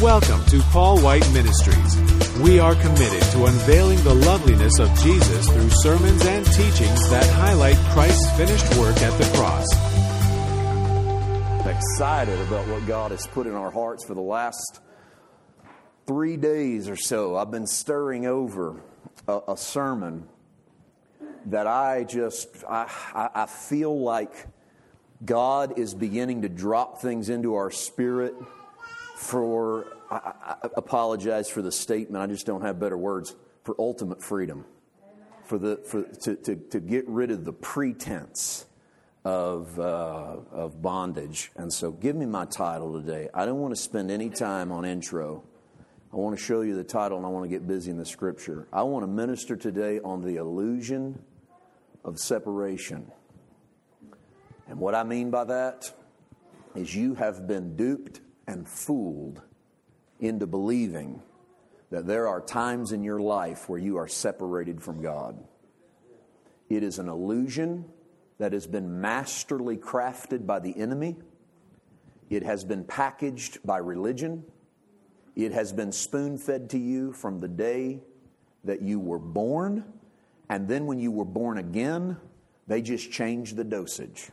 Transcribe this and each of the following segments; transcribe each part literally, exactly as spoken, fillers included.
Welcome to Paul White Ministries. We are committed to unveiling the loveliness of Jesus through sermons and teachings that highlight Christ's finished work at the cross. I'm excited about what God has put in our hearts for the last three days or so. I've been stirring over a, a sermon that I just, I, I, I feel like God is beginning to drop things into our spirit for, I, I apologize for the statement, I just don't have better words, for ultimate freedom. For the for to, to, to get rid of the pretense of uh, of bondage. And so give me my title today. I don't want to spend any time on intro. I want to show you the title and I want to get busy in the scripture. I want to minister today on the illusion of separation. And what I mean by that is you have been duped and fooled into believing that there are times in your life where you are separated from God. It is an illusion that has been masterly crafted by the enemy. It has been packaged by religion. It has been spoon-fed to you from the day that you were born. And then when you were born again, they just changed the dosage.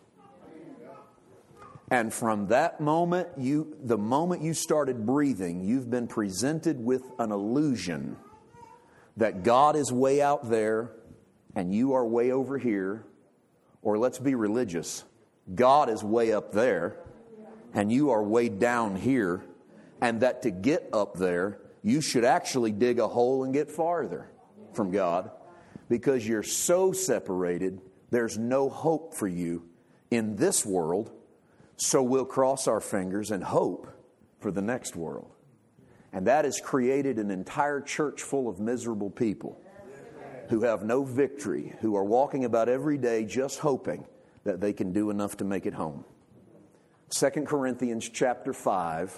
And from that moment, you, the moment you started breathing, you've been presented with an illusion that God is way out there and you are way over here. Or let's be religious. God is way up there and you are way down here. And that to get up there, you should actually dig a hole and get farther from God. Because you're so separated, there's no hope for you in this world. So we'll cross our fingers and hope for the next world. And that has created an entire church full of miserable people who have no victory, who are walking about every day just hoping that they can do enough to make it home. Second Corinthians chapter five,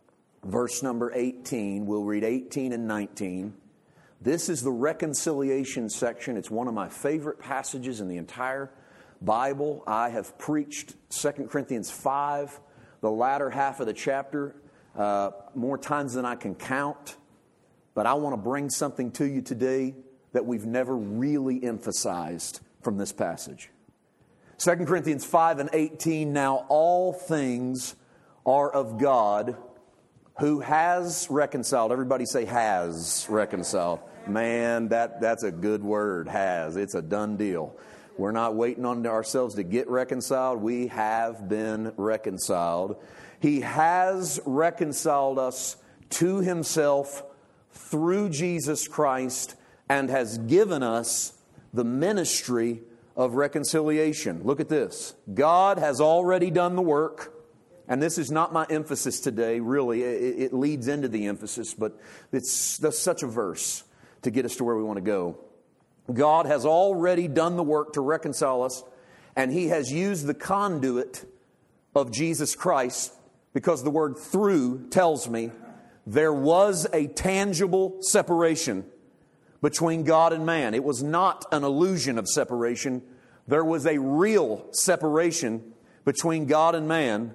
verse number eighteen. We'll read eighteen and nineteen. This is the reconciliation section. It's one of my favorite passages in the entire Bible. I have preached Second Corinthians five, the latter half of the chapter, uh, more times than I can count. But I want to bring something to you today that we've never really emphasized from this passage. Second Corinthians five and eighteen, now all things are of God who has reconciled. Everybody say has reconciled. Man, that, that's a good word, has. It's a done deal. We're not waiting on ourselves to get reconciled. We have been reconciled. He has reconciled us to Himself through Jesus Christ and has given us the ministry of reconciliation. Look at this. God has already done the work. And this is not my emphasis today, really. It, it leads into the emphasis, but it's that's such a verse to get us to where we want to go. God has already done the work to reconcile us, and He has used the conduit of Jesus Christ, because the word through tells me there was a tangible separation between God and man. It was not an illusion of separation. There was a real separation between God and man.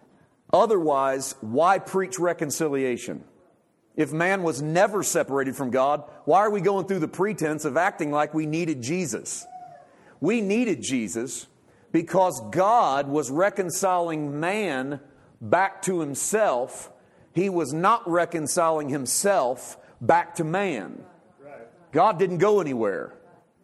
Otherwise, why preach reconciliation? If man was never separated from God, why are we going through the pretense of acting like we needed Jesus? We needed Jesus because God was reconciling man back to Himself. He was not reconciling Himself back to man. God didn't go anywhere.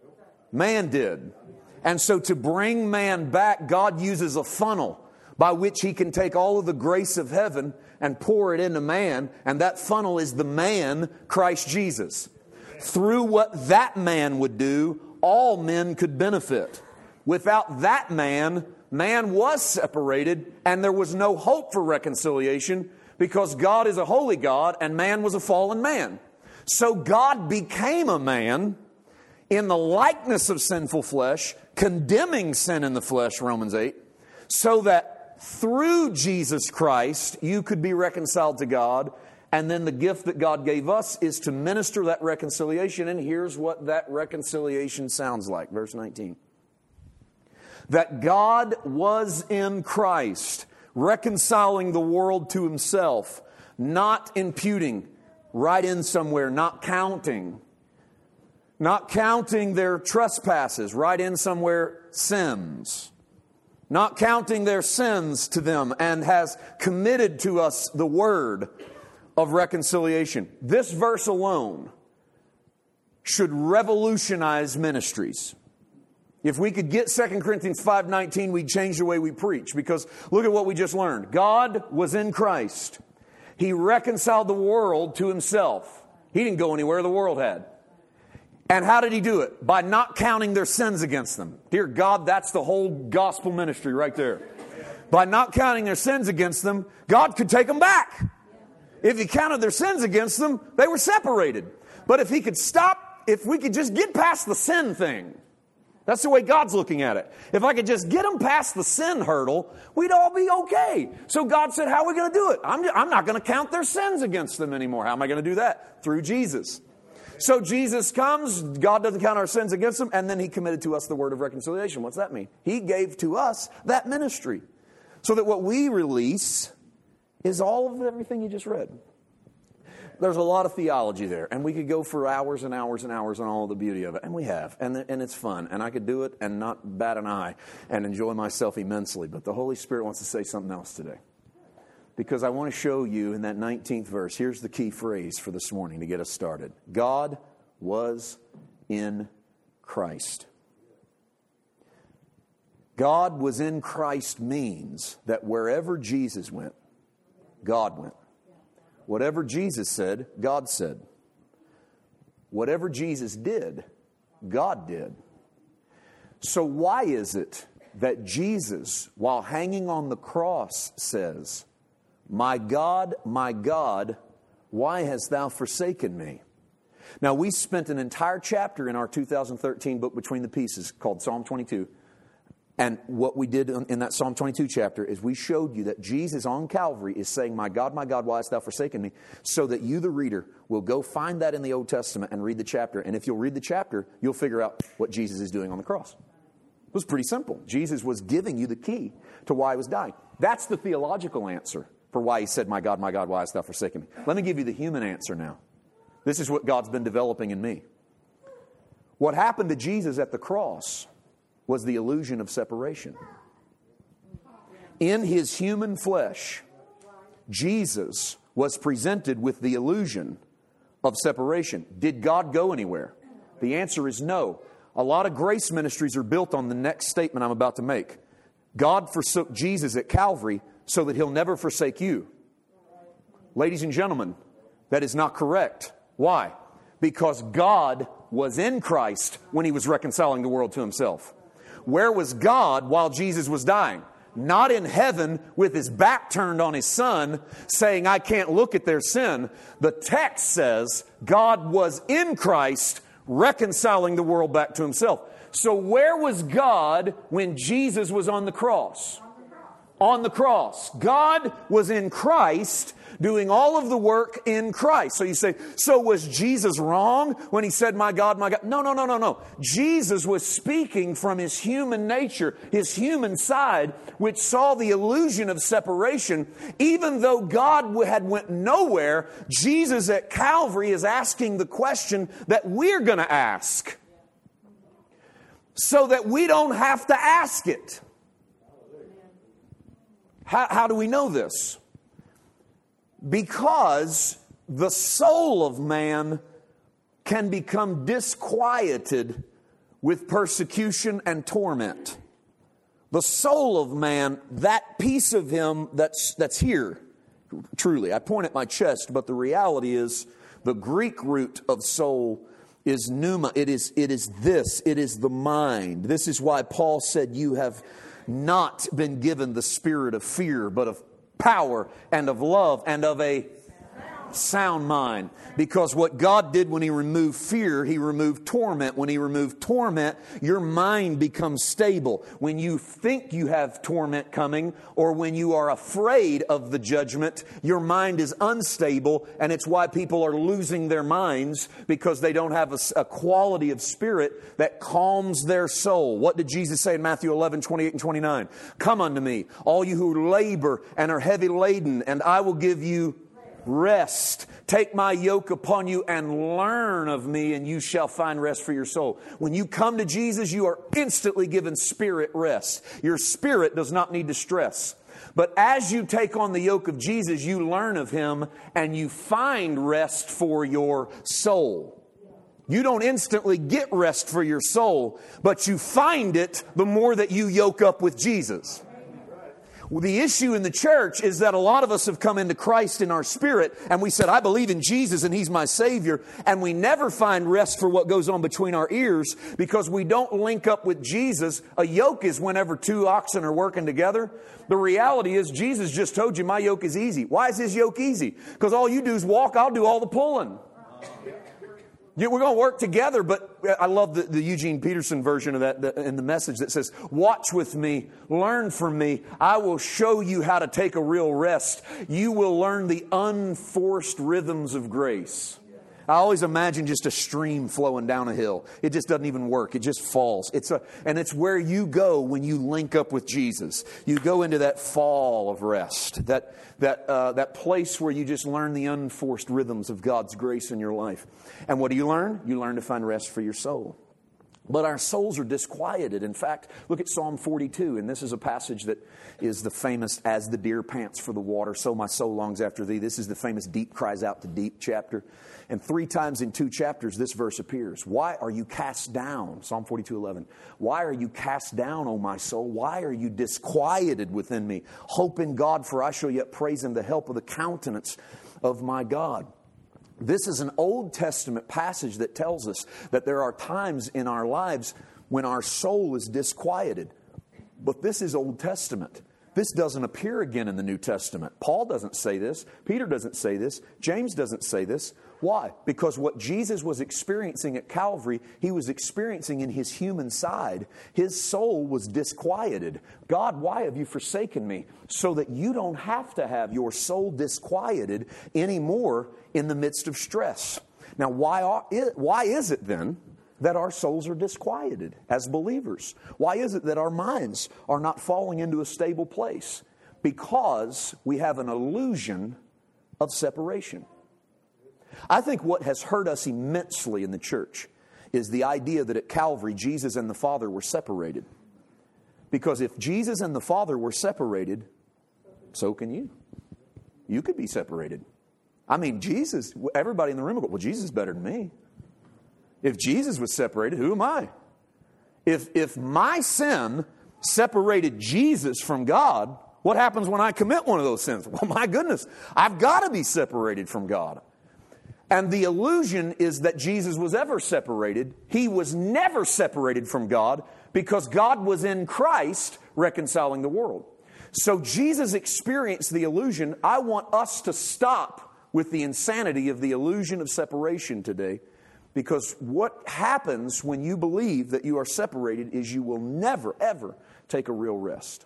Man did. And so to bring man back, God uses a funnel by which He can take all of the grace of heaven and pour it into man. And that funnel is the man, Christ Jesus. Through what that man would do, all men could benefit. Without that man, man was separated and there was no hope for reconciliation because God is a holy God and man was a fallen man. So God became a man in the likeness of sinful flesh, condemning sin in the flesh, Romans eight, so that through Jesus Christ, you could be reconciled to God. And then the gift that God gave us is to minister that reconciliation. And here's what that reconciliation sounds like. Verse nineteen. That God was in Christ, reconciling the world to Himself, not imputing, write in somewhere, not counting. Not counting their trespasses, write in somewhere, sins. Not counting their sins to them, and has committed to us the word of reconciliation. This verse alone should revolutionize ministries. If we could get Second Corinthians five nineteen, we'd change the way we preach. Because look at what we just learned. God was in Christ. He reconciled the world to Himself. He didn't go anywhere the world had. And how did He do it? By not counting their sins against them. Dear God, that's the whole gospel ministry right there. By not counting their sins against them, God could take them back. If He counted their sins against them, they were separated. But if He could stop, if we could just get past the sin thing, that's the way God's looking at it. If I could just get them past the sin hurdle, we'd all be okay. So God said, how are we going to do it? I'm, I'm not going to count their sins against them anymore. How am I going to do that? Through Jesus. So Jesus comes, God doesn't count our sins against Him, and then He committed to us the word of reconciliation. What's that mean? He gave to us that ministry. So that what we release is all of everything you just read. There's a lot of theology there, and we could go for hours and hours and hours on all the beauty of it, and we have, and, and it's fun, and I could do it and not bat an eye and enjoy myself immensely, but the Holy Spirit wants to say something else today. Because I want to show you in that nineteenth verse, here's the key phrase for this morning to get us started. God was in Christ. God was in Christ means that wherever Jesus went, God went. Whatever Jesus said, God said. Whatever Jesus did, God did. So why is it that Jesus, while hanging on the cross, says, my God, my God, why hast thou forsaken me? Now, we spent an entire chapter in our two thousand thirteen book, Between the Pieces, called Psalm twenty-two. And what we did in that Psalm twenty-two chapter is we showed you that Jesus on Calvary is saying, my God, my God, why hast thou forsaken me? So that you, the reader, will go find that in the Old Testament and read the chapter. And if you'll read the chapter, you'll figure out what Jesus is doing on the cross. It was pretty simple. Jesus was giving you the key to why He was dying. That's the theological answer for why He said, my God, my God, why hast thou forsaken me? Let me give you the human answer now. This is what God's been developing in me. What happened to Jesus at the cross was the illusion of separation. In His human flesh, Jesus was presented with the illusion of separation. Did God go anywhere? The answer is no. A lot of grace ministries are built on the next statement I'm about to make. God forsook Jesus at Calvary so that He'll never forsake you. Ladies and gentlemen, that is not correct. Why? Because God was in Christ when He was reconciling the world to Himself. Where was God while Jesus was dying? Not in heaven with His back turned on His Son, saying, I can't look at their sin. The text says God was in Christ reconciling the world back to Himself. So where was God when Jesus was on the cross? On the cross. God was in Christ doing all of the work in Christ. So you say, so was Jesus wrong when He said, my God, my God? No, no, no, no, no. Jesus was speaking from His human nature, His human side, which saw the illusion of separation. Even though God had went nowhere, Jesus at Calvary is asking the question that we're going to ask, so that we don't have to ask it. How, how do we know this? Because the soul of man can become disquieted with persecution and torment. The soul of man, that piece of him that's that's here, truly. I point at my chest, but the reality is the Greek root of soul is pneuma. It is, it is this. It is the mind. This is why Paul said, you have not been given the spirit of fear, but of power and of love and of a sound mind. Because what God did when He removed fear, He removed torment. When He removed torment, your mind becomes stable. When you think you have torment coming, or when you are afraid of the judgment, your mind is unstable, and it's why people are losing their minds, because they don't have a, a quality of spirit that calms their soul. What did Jesus say in Matthew eleven, twenty-eight and twenty-nine? Come unto me, all you who labor and are heavy laden, and I will give you Rest. Take my yoke upon you and learn of me, and you shall find rest for your soul. When you come to Jesus, you are instantly given spirit rest. Your spirit does not need to stress. But as you take on the yoke of Jesus, you learn of Him and you find rest for your soul. You don't instantly get rest for your soul, but you find it the more that you yoke up with Jesus. Well, the issue in the church is that a lot of us have come into Christ in our spirit and we said, I believe in Jesus and He's my Savior. And we never find rest for what goes on between our ears because we don't link up with Jesus. A yoke is whenever two oxen are working together. The reality is Jesus just told you my yoke is easy. Why is His yoke easy? Because all you do is walk, I'll do all the pulling. Yeah, we're going to work together, but I love the, the Eugene Peterson version of that the, in the Message that says, watch with me, learn from me. I will show you how to take a real rest. You will learn the unforced rhythms of grace. I always imagine just a stream flowing down a hill. It just doesn't even work. It just falls. It's a, and it's where you go when you link up with Jesus. You go into that fall of rest, that that uh, that place where you just learn the unforced rhythms of God's grace in your life. And what do you learn? You learn to find rest for your soul. But our souls are disquieted. In fact, look at Psalm forty-two, and this is a passage that is the famous, as the deer pants for the water, so my soul longs after thee. This is the famous deep cries out to deep chapter. And three times in two chapters, this verse appears. Why are you cast down? Psalm forty-two eleven. Why are you cast down, O my soul? Why are you disquieted within me? Hope in God, for I shall yet praise Him, the help of the countenance of my God. This is an Old Testament passage that tells us that there are times in our lives when our soul is disquieted. But this is Old Testament. This doesn't appear again in the New Testament. Paul doesn't say this. Peter doesn't say this. James doesn't say this. Why? Because what Jesus was experiencing at Calvary, He was experiencing in His human side. His soul was disquieted. God, why have you forsaken me? So that you don't have to have your soul disquieted anymore in the midst of stress. Now, why are, why is it then that our souls are disquieted as believers? Why is it that our minds are not falling into a stable place? Because we have an illusion of separation. I think what has hurt us immensely in the church is the idea that at Calvary, Jesus and the Father were separated. Because if Jesus and the Father were separated, so can you. You could be separated. I mean, Jesus, everybody in the room will go, well, Jesus is better than me. If Jesus was separated, who am I? If, if my sin separated Jesus from God, what happens when I commit one of those sins? Well, my goodness, I've got to be separated from God. And the illusion is that Jesus was ever separated. He was never separated from God because God was in Christ reconciling the world. So Jesus experienced the illusion. I want us to stop with the insanity of the illusion of separation today, because what happens when you believe that you are separated is you will never, ever take a real rest.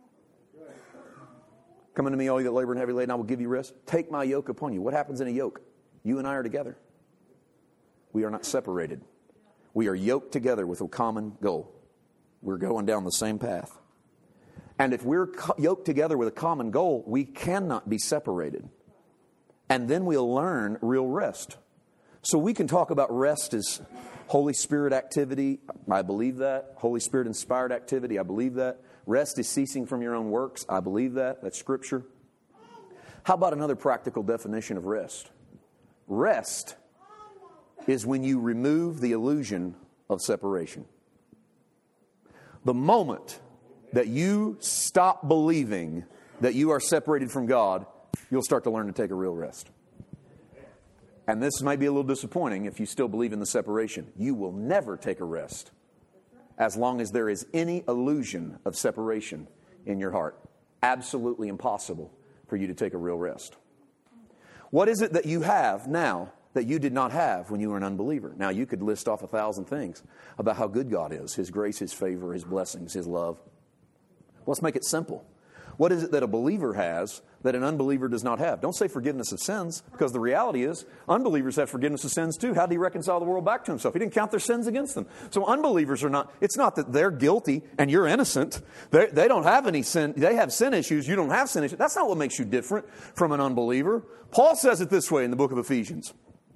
Come unto me, all you that labor and heavy laden, I will give you rest. Take my yoke upon you. What happens in a yoke? You and I are together. We are not separated. We are yoked together with a common goal. We're going down the same path. And if we're yoked together with a common goal, we cannot be separated. And then we'll learn real rest. So we can talk about rest as Holy Spirit activity. I believe that. Holy Spirit inspired activity. I believe that. Rest is ceasing from your own works. I believe that. That's Scripture. How about another practical definition of rest? Rest is when you remove the illusion of separation. The moment that you stop believing that you are separated from God, you'll start to learn to take a real rest. And this might be a little disappointing if you still believe in the separation. You will never take a rest as long as there is any illusion of separation in your heart. Absolutely impossible for you to take a real rest. What is it that you have now that you did not have when you were an unbeliever? Now, you could list off a thousand things about how good God is, His grace, His favor, His blessings, His love. Let's make it simple. What is it that a believer has that an unbeliever does not have? Don't say forgiveness of sins, because the reality is unbelievers have forgiveness of sins too. How did he reconcile the world back to himself? He didn't count their sins against them. So unbelievers are not, it's not that they're guilty and you're innocent. They, they don't have any sin. They have sin issues. You don't have sin issues. That's not what makes you different from an unbeliever. Paul says it this way in the book of Ephesians.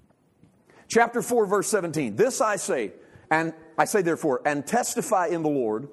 Chapter four, verse seventeen. This I say, and I say therefore, and testify in the Lord,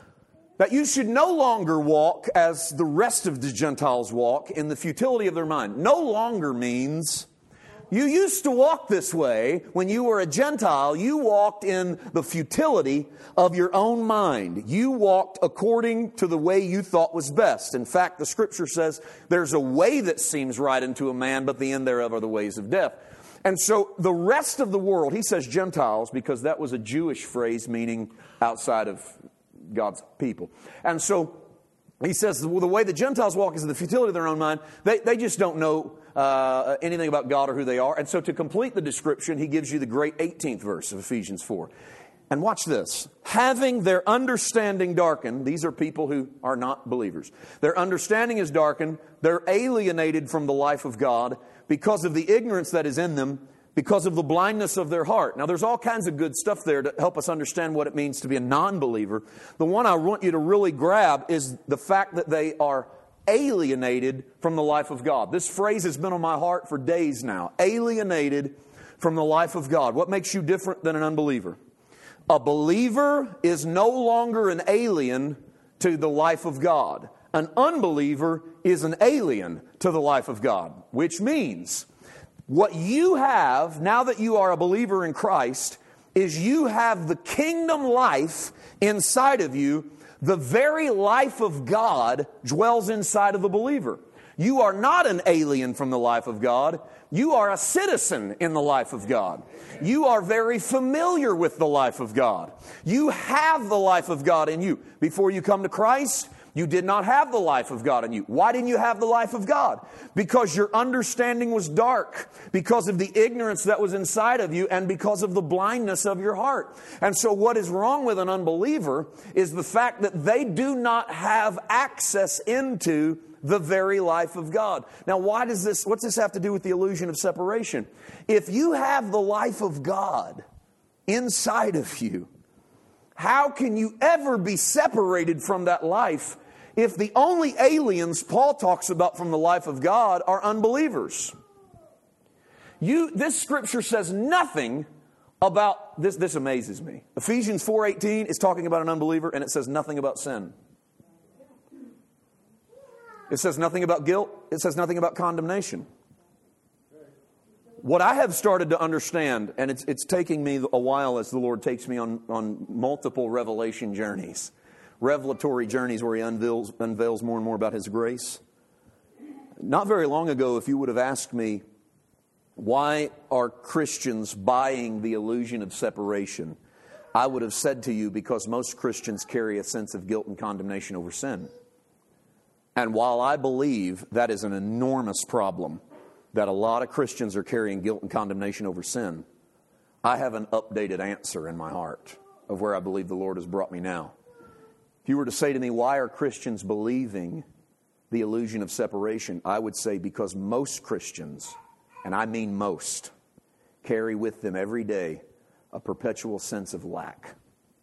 that you should no longer walk as the rest of the Gentiles walk in the futility of their mind. No longer means you used to walk this way when you were a Gentile. You walked in the futility of your own mind. You walked according to the way you thought was best. In fact, the Scripture says there's a way that seems right unto a man, but the end thereof are the ways of death. And so the rest of the world, he says Gentiles because that was a Jewish phrase meaning outside of God's people. And so he says, well, the way the Gentiles walk is in the futility of their own mind. They, they just don't know uh, anything about God or who they are. And so to complete the description, he gives you the great eighteenth verse of Ephesians four. And watch this. Having their understanding darkened, these are people who are not believers. Their understanding is darkened. They're alienated from the life of God because of the ignorance that is in them, because of the blindness of their heart. Now, there's all kinds of good stuff there to help us understand what it means to be a non-believer. The one I want you to really grab is the fact that they are alienated from the life of God. This phrase has been on my heart for days now. Alienated from the life of God. What makes you different than an unbeliever? A believer is no longer an alien to the life of God. An unbeliever is an alien to the life of God, which means what you have, now that you are a believer in Christ, is you have the kingdom life inside of you. The very life of God dwells inside of the believer. You are not an alien from the life of God. You are a citizen in the life of God. You are very familiar with the life of God. You have the life of God in you. Before you come to Christ, you did not have the life of God in you. Why didn't you have the life of God? Because your understanding was dark, because of the ignorance that was inside of you, and because of the blindness of your heart. And so what is wrong with an unbeliever is the fact that they do not have access into the very life of God. Now, why does this, what's this have to do with the illusion of separation? If you have the life of God inside of you, how can you ever be separated from that life if the only aliens Paul talks about from the life of God are unbelievers? You, this scripture says nothing about, this, this amazes me. Ephesians four eighteen is talking about an unbeliever, and it says nothing about sin. It says nothing about guilt. It says nothing about condemnation. What I have started to understand, and it's, it's taking me a while as the Lord takes me on, on multiple revelation journeys, revelatory journeys where He unveils, unveils more and more about His grace. Not very long ago, if you would have asked me, why are Christians buying the illusion of separation? I would have said to you, because most Christians carry a sense of guilt and condemnation over sin. And while I believe that is an enormous problem, that a lot of Christians are carrying guilt and condemnation over sin, I have an updated answer in my heart of where I believe the Lord has brought me now. If you were to say to me, why are Christians believing the illusion of separation? I would say because most Christians, and I mean most, carry with them every day a perpetual sense of lack.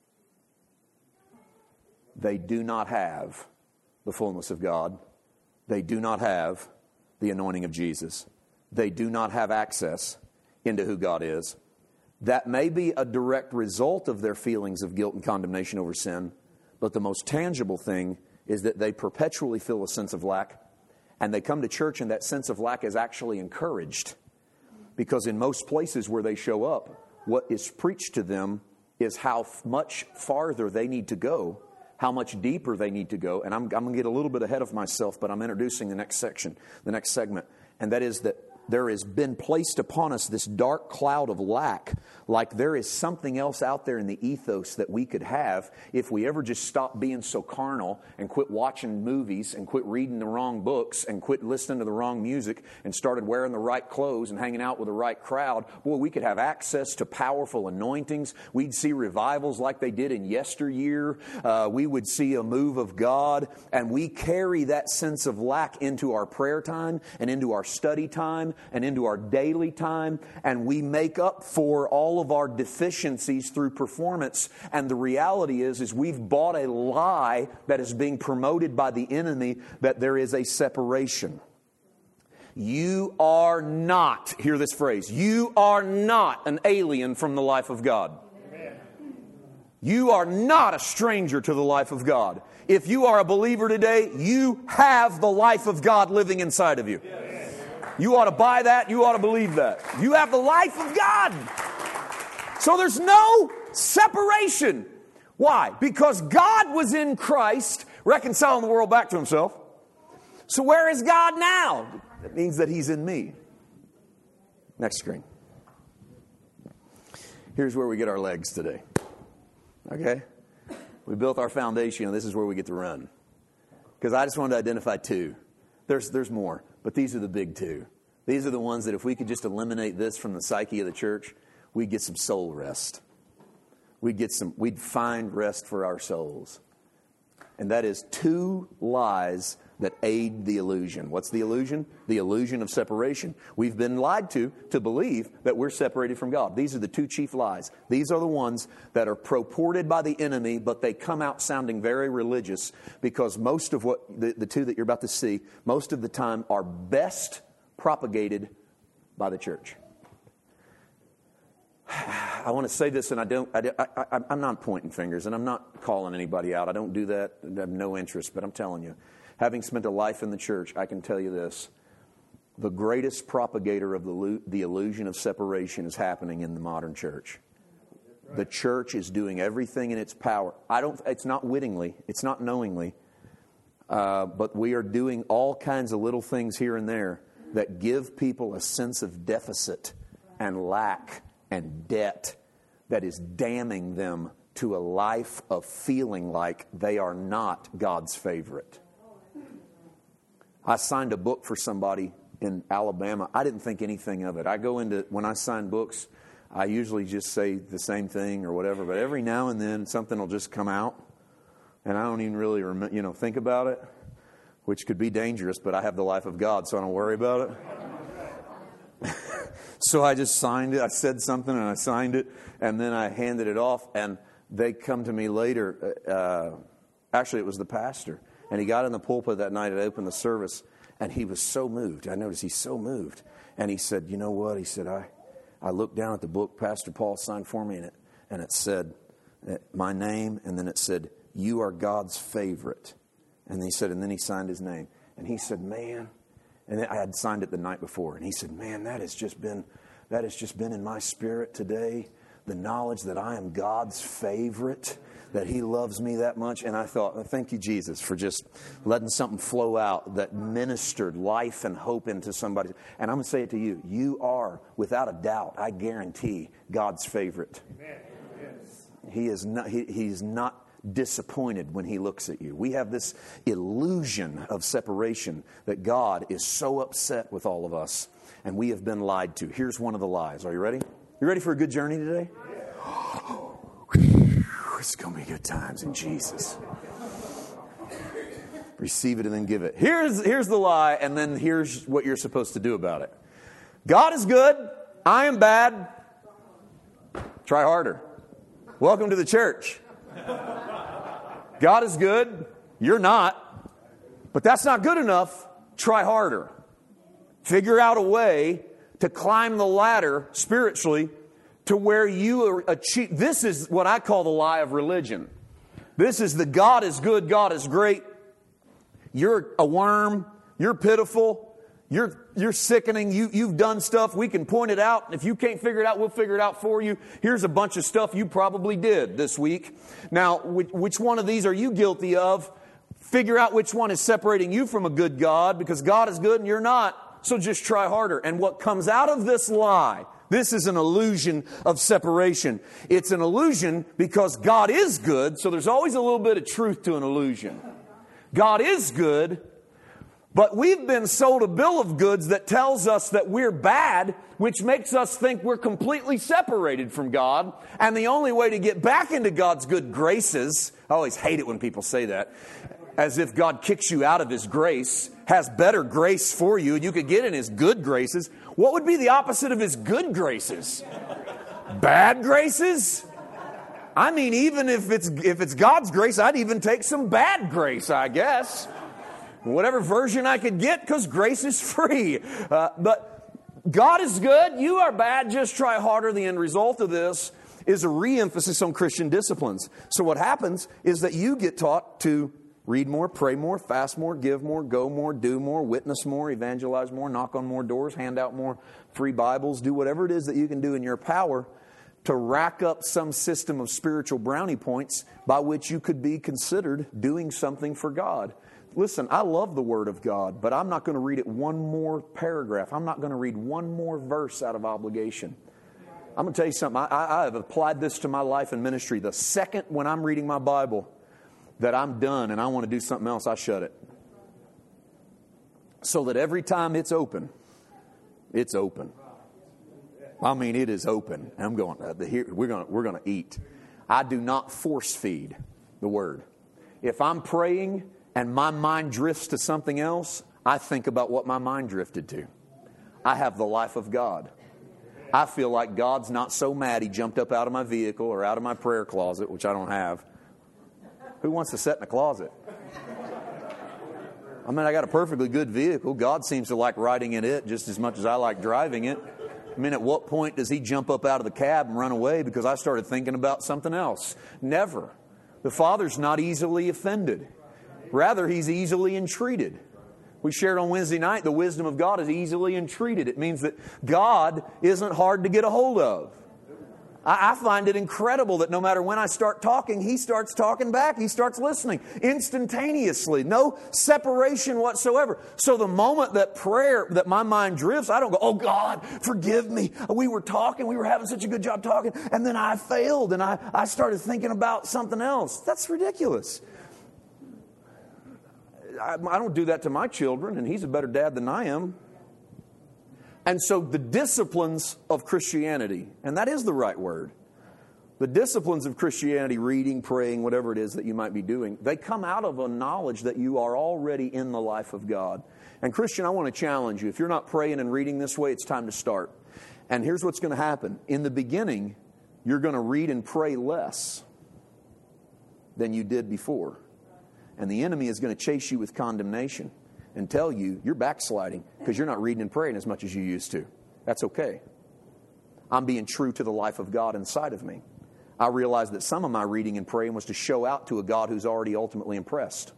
They do not have the fullness of God. They do not have the anointing of Jesus. They do not have access into who God is. That may be a direct result of their feelings of guilt and condemnation over sin, but the most tangible thing is that they perpetually feel a sense of lack, and they come to church and that sense of lack is actually encouraged, because in most places where they show up, what is preached to them is how much farther they need to go, how much deeper they need to go. And I'm, I'm going to get a little bit ahead of myself, but I'm introducing the next section, the next segment, and that is that there has been placed upon us this dark cloud of lack, like there is something else out there in the ethos that we could have if we ever just stopped being so carnal and quit watching movies and quit reading the wrong books and quit listening to the wrong music and started wearing the right clothes and hanging out with the right crowd. Boy, we could have access to powerful anointings. We'd see revivals like they did in yesteryear. Uh, we would see a move of God, and we carry that sense of lack into our prayer time and into our study time and into our daily time, and we make up for all of our deficiencies through performance. And the reality is, is we've bought a lie that is being promoted by the enemy that there is a separation. You are not, hear this phrase, you are not an alien from the life of God. You are not a stranger to the life of God. If you are a believer today, you have the life of God living inside of you. You ought to buy that. You ought to believe that. You have the life of God. So there's no separation. Why? Because God was in Christ, reconciling the world back to Himself. So where is God now? That means that He's in me. Next screen. Here's where we get our legs today. Okay? We built our foundation, and this is where we get to run. Because I just wanted to identify two. There's, there's more, but these are the big two. These are the ones that if we could just eliminate this from the psyche of the church, we'd get some soul rest. We'd get some, we'd find rest for our souls. And that is two lies that aid the illusion. What's the illusion? The illusion of separation. We've been lied to to believe that we're separated from God. These are the two chief lies. These are the ones that are purported by the enemy, but they come out sounding very religious, because most of what, the, the two that you're about to see, most of the time are best propagated by the church. I want to say this, and I don't, I, I, I'm not pointing fingers, and I'm not calling anybody out. I don't do that. I have no interest, but I'm telling you, having spent a life in the church, I can tell you this. The greatest propagator of the, the illusion of separation is happening in the modern church. The church is doing everything in its power. I don't. It's not wittingly. It's not knowingly. Uh, but we are doing all kinds of little things here and there that give people a sense of deficit and lack and debt that is damning them to a life of feeling like they are not God's favorite. I signed a book for somebody in Alabama. I didn't think anything of it. I go into, when I sign books, I usually just say the same thing or whatever, but every now and then something will just come out, and I don't even really rem- you know, think about it, which could be dangerous, but I have the life of God, so I don't worry about it. So I just signed it. I said something and I signed it, and then I handed it off, and they come to me later. Uh, actually, it was the pastor, and he got in the pulpit that night and opened the service, and he was so moved. I noticed he's so moved. And he said, you know what? He said, I, I looked down at the book Pastor Paul signed for me, and it, and it said my name, and then it said, you are God's favorite. And he said, and then he signed his name. And he said, man, and I had signed it the night before. And he said, man, that has just been, that has just been in my spirit today. The knowledge that I am God's favorite, that He loves me that much. And I thought, oh, thank you, Jesus, for just letting something flow out that ministered life and hope into somebody. And I'm going to say it to you. You are, without a doubt, I guarantee, God's favorite. Amen. Yes. He is not, he, he's not disappointed when He looks at you. We have this illusion of separation that God is so upset with all of us, and we have been lied to. Here's one of the lies. Are you ready? You ready for a good journey today? It's going to be good times in Jesus. Receive it and then give it. Here's, here's the lie, and then here's what you're supposed to do about it. God is good. I am bad. Try harder. Welcome to the church. God is good. You're not. But that's not good enough. Try harder. Figure out a way to climb the ladder spiritually to where you achieve. This is what I call the lie of religion. This is the God is good, God is great. You're a worm. You're pitiful. You're you're sickening. You, you've done stuff. We can point it out. If you can't figure it out, we'll figure it out for you. Here's a bunch of stuff you probably did this week. Now, which, which one of these are you guilty of? Figure out which one is separating you from a good God, because God is good and you're not. so just try harder. And what comes out of this lie, this is an illusion of separation. It's an illusion because God is good, so there's always a little bit of truth to an illusion. God is good, but we've been sold a bill of goods that tells us that we're bad, which makes us think we're completely separated from God. And the only way to get back into God's good graces, I always hate it when people say that, as if God kicks you out of His grace, has better grace for you, and you could get in His good graces. What would be the opposite of His good graces? Bad graces? I mean, even if it's if it's God's grace, I'd even take some bad grace, I guess. Whatever version I could get, because grace is free. Uh, but God is good. You are bad. Just try harder. The end result of this is a re-emphasis on Christian disciplines. So what happens is that you get taught to read more, pray more, fast more, give more, go more, do more, witness more, evangelize more, knock on more doors, hand out more free Bibles, do whatever it is that you can do in your power to rack up some system of spiritual brownie points by which you could be considered doing something for God. Listen, I love the Word of God, but I'm not going to read it one more paragraph. I'm not going to read one more verse out of obligation. I'm going to tell you something. I, I have applied this to my life and ministry. The second when I'm reading my Bible that I'm done and I want to do something else, I shut it. So that every time it's open, it's open. I mean, it is open. I'm going, uh, the, here, we're going we're going to eat. I do not force feed the Word. If I'm praying and my mind drifts to something else, I think about what my mind drifted to. I have the life of God. I feel like God's not so mad He jumped up out of my vehicle or out of my prayer closet, which I don't have. Who wants to sit in a closet? I mean, I got a perfectly good vehicle. God seems to like riding in it just as much as I like driving it. I mean, at what point does He jump up out of the cab and run away because I started thinking about something else? Never. The Father's not easily offended. Rather, He's easily entreated. We shared on Wednesday night, the wisdom of God is easily entreated. It means that God isn't hard to get a hold of. I, I find it incredible that no matter when I start talking, He starts talking back. He starts listening instantaneously. No separation whatsoever. So the moment that prayer, that my mind drifts, I don't go, oh God, forgive me. We were talking, we were having such a good job talking, and then I failed and I, I started thinking about something else. That's ridiculous. I, I don't do that to my children, and He's a better dad than I am. And so the disciplines of Christianity, and that is the right word, the disciplines of Christianity, reading, praying, whatever it is that you might be doing, they come out of a knowledge that you are already in the life of God. And Christian, I want to challenge you. If you're not praying and reading this way, it's time to start. And here's what's going to happen. In the beginning, you're going to read and pray less than you did before. And the enemy is going to chase you with condemnation and tell you you're backsliding because you're not reading and praying as much as you used to. That's okay. I'm being true to the life of God inside of me. I realized that some of my reading and praying was to show out to a God who's already ultimately impressed.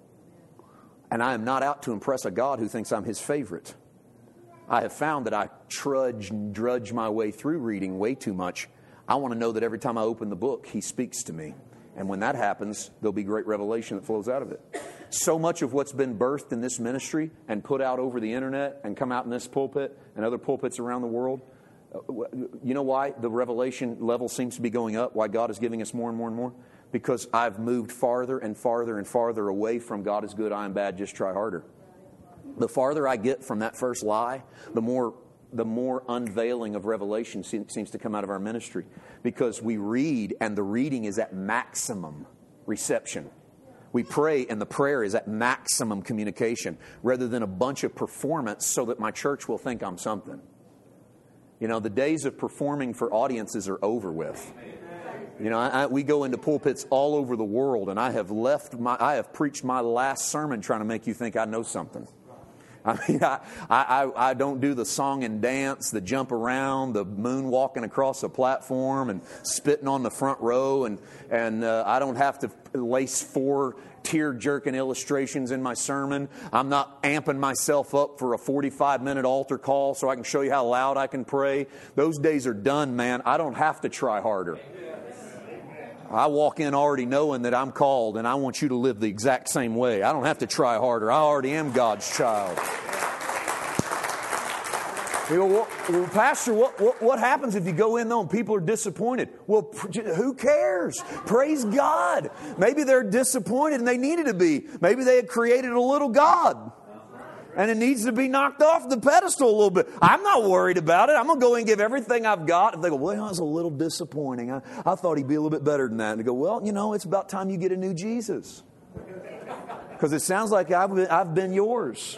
And I am not out to impress a God who thinks I'm His favorite. I have found that I trudge and drudge my way through reading way too much. I want to know that every time I open the book, He speaks to me. And when that happens, there'll be great revelation that flows out of it. So much of what's been birthed in this ministry and put out over the internet and come out in this pulpit and other pulpits around the world, you know why the revelation level seems to be going up? Why God is giving us more and more and more? Because I've moved farther and farther and farther away from God is good, I am bad, just try harder. The farther I get from that first lie, the more the more unveiling of revelation seems to come out of our ministry. Because we read, and the reading is at maximum reception. We pray, and the prayer is at maximum communication, rather than a bunch of performance so that my church will think I'm something. You know, the days of performing for audiences are over with. You know, I, I, we go into pulpits all over the world, and I have left my, I have preached my last sermon trying to make you think I know something. I mean, I, I, I don't do the song and dance, the jump around, the moonwalking across the platform and spitting on the front row. And, and uh, I don't have to lace four tear-jerking illustrations in my sermon. I'm not amping myself up for a forty-five minute altar call so I can show you how loud I can pray. Those days are done, man. I don't have to try harder. I walk in already knowing that I'm called, and I want you to live the exact same way. I don't have to try harder. I already am God's child. You go, well, well, Pastor, what, what, what happens if you go in though and people are disappointed? Well, who cares? Praise God. Maybe they're disappointed and they needed to be. Maybe they had created a little God. And it needs to be knocked off the pedestal a little bit. I'm not worried about it. I'm going to go and give everything I've got. If they go, well, that was a little disappointing. I, I thought he'd be a little bit better than that. And they go, well, you know, it's about time you get a new Jesus. Because it sounds like I've been, I've been yours.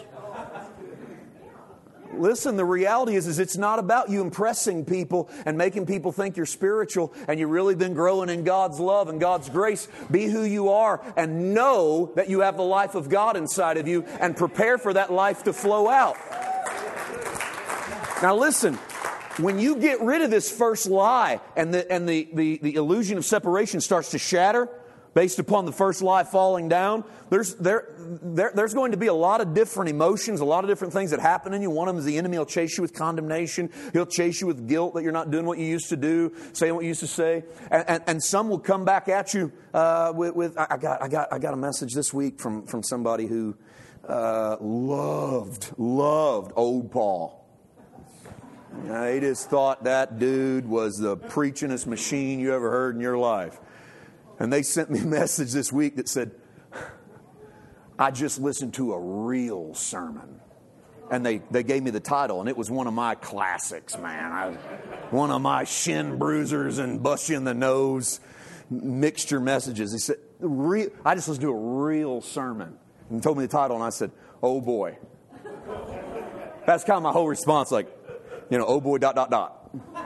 Listen, the reality is, is it's not about you impressing people and making people think you're spiritual and you've really been growing in God's love and God's grace. Be who you are and know that you have the life of God inside of you and prepare for that life to flow out. Now listen, when you get rid of this first lie and the, and the, the, the illusion of separation starts to shatter, based upon the first lie falling down, there's there, there there's going to be a lot of different emotions, a lot of different things that happen in you. One of them is the enemy will chase you with condemnation. He'll chase you with guilt that you're not doing what you used to do, saying what you used to say. And, and, and some will come back at you uh, with, with I got I got I got a message this week from, from somebody who uh, loved, loved old Paul. Now, they just thought that dude was the preachingest machine you ever heard in your life. And they sent me a message this week that said, I just listened to a real sermon. And they, they gave me the title, and it was one of my classics, man. I, one of my shin bruisers and bust you in the nose mixture messages. He said, real, I just listened to a real sermon. And he told me the title, and I said, oh boy. That's kind of my whole response, like, you know, oh boy, dot, dot, dot.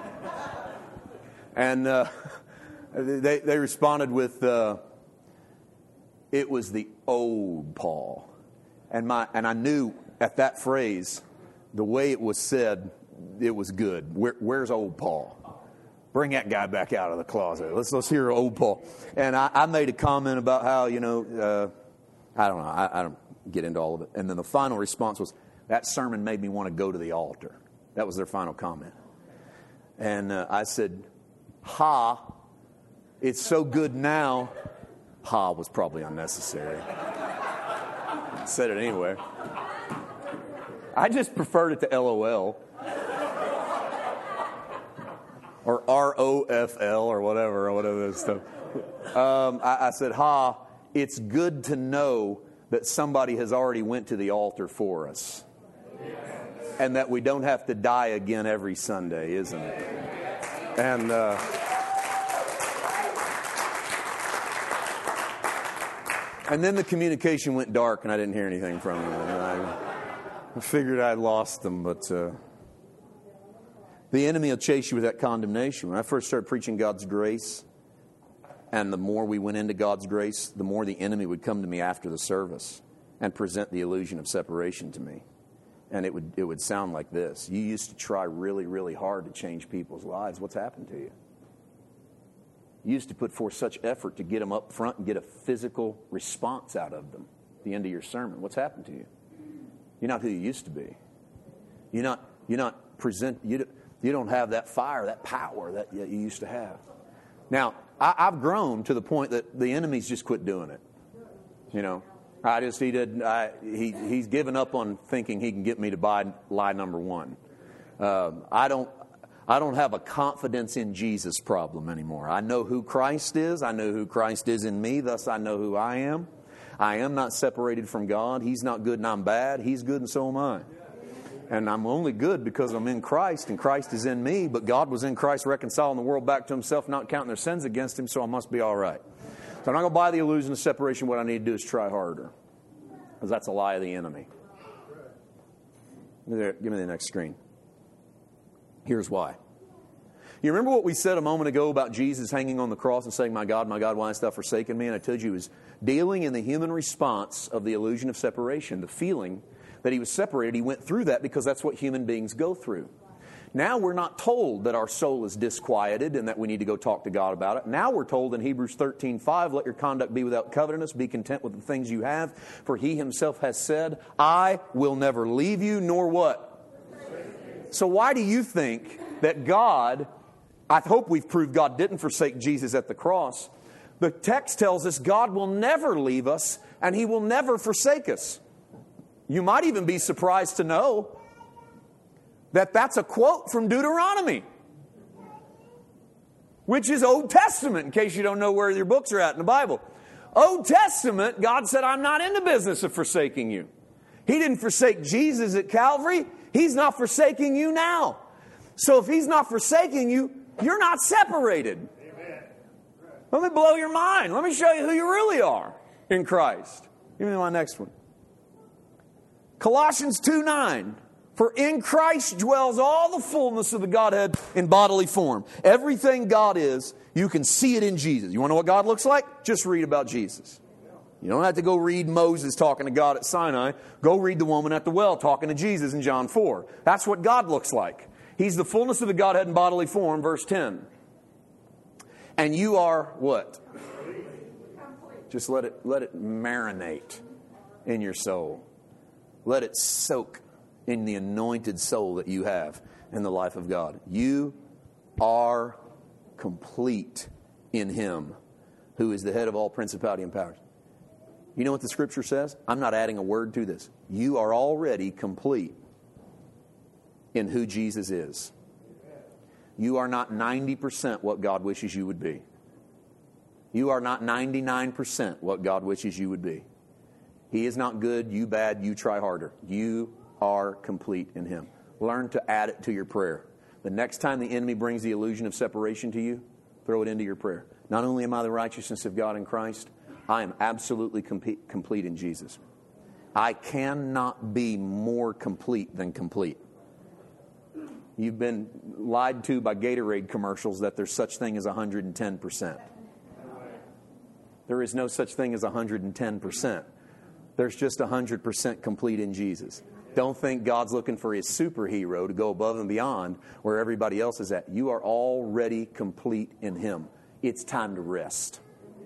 And uh, they, they responded with, uh, it was the old Paul. And my and I knew at that phrase, the way it was said, it was good. Where, where's old Paul? Bring that guy back out of the closet. Let's let's hear old Paul. And I, I made a comment about how, you know, uh, I don't know, I, I don't get into all of it. And then the final response was, that sermon made me want to go to the altar. That was their final comment. And uh, I said, ha, it's so good now. Ha was probably unnecessary. I said it anyway. I just preferred it to L O L. Or R O F L or whatever, or whatever that stuff. Um, I, I said, ha, it's good to know that somebody has already went to the altar for us. And that we don't have to die again every Sunday, isn't it? And uh, and then the communication went dark, and I didn't hear anything from them. And I, I figured I'd lost them, but uh, the enemy will chase you with that condemnation. When I first started preaching God's grace, and the more we went into God's grace, the more the enemy would come to me after the service and present the illusion of separation to me. And it would it would sound like this. You used to try really, really hard to change people's lives. What's happened to you? You used to put forth such effort to get them up front and get a physical response out of them at the end of your sermon. What's happened to you? You're not who you used to be. You're not you're not present you you don't have that fire, that power that you used to have. Now, I, I've grown to the point that the enemy's just quit doing it. You know. I just he did I, he he's given up on thinking he can get me to buy lie number one. Um, I don't I don't have a confidence in Jesus problem anymore. I know who Christ is. I know who Christ is in me. Thus I know who I am. I am not separated from God. He's not good and I'm bad. He's good and so am I. And I'm only good because I'm in Christ and Christ is in me. But God was in Christ reconciling the world back to himself, not counting their sins against him. So I must be all right. So I'm not going to buy the illusion of separation. What I need to do is try harder. Because that's a lie of the enemy. Give me the next screen. Here's why. You remember what we said a moment ago about Jesus hanging on the cross and saying, my God, my God, why hast thou forsaken me? And I told you he was dealing in the human response of the illusion of separation. The feeling that he was separated. He went through that because that's what human beings go through. Now we're not told that our soul is disquieted and that we need to go talk to God about it. Now we're told in Hebrews thirteen five, let your conduct be without covetousness, be content with the things you have, for he himself has said, I will never leave you nor what? So why do you think that God, I hope we've proved God didn't forsake Jesus at the cross. The text tells us God will never leave us and he will never forsake us. You might even be surprised to know that that's a quote from Deuteronomy, which is Old Testament, in case you don't know where your books are at in the Bible. Old Testament, God said, I'm not in the business of forsaking you. He didn't forsake Jesus at Calvary. He's not forsaking you now. So if He's not forsaking you, you're not separated. Amen. Let me blow your mind. Let me show you who you really are in Christ. Give me my next one. Colossians two nine. For in Christ dwells all the fullness of the Godhead in bodily form. Everything God is, you can see it in Jesus. You want to know what God looks like? Just read about Jesus. You don't have to go read Moses talking to God at Sinai. Go read the woman at the well talking to Jesus in John four. That's what God looks like. He's the fullness of the Godhead in bodily form, verse ten. And you are what? Just let it, let it marinate in your soul. Let it soak in the anointed soul that you have in the life of God. You are complete in Him who is the head of all principality and powers. You know what the Scripture says? I'm not adding a word to this. You are already complete in who Jesus is. You are not ninety percent what God wishes you would be. You are not ninety-nine percent what God wishes you would be. He is not good, you bad, you try harder. You are complete in Him. Learn to add it to your prayer. The next time the enemy brings the illusion of separation to you, throw it into your prayer. Not only am I the righteousness of God in Christ, I am absolutely com- complete in Jesus. I cannot be more complete than complete. You've been lied to by Gatorade commercials that there's such thing as one hundred ten percent. There is no such thing as one hundred ten percent. There's just one hundred percent complete in Jesus. Don't think God's looking for His superhero to go above and beyond where everybody else is at. You are already complete in Him. It's time to rest.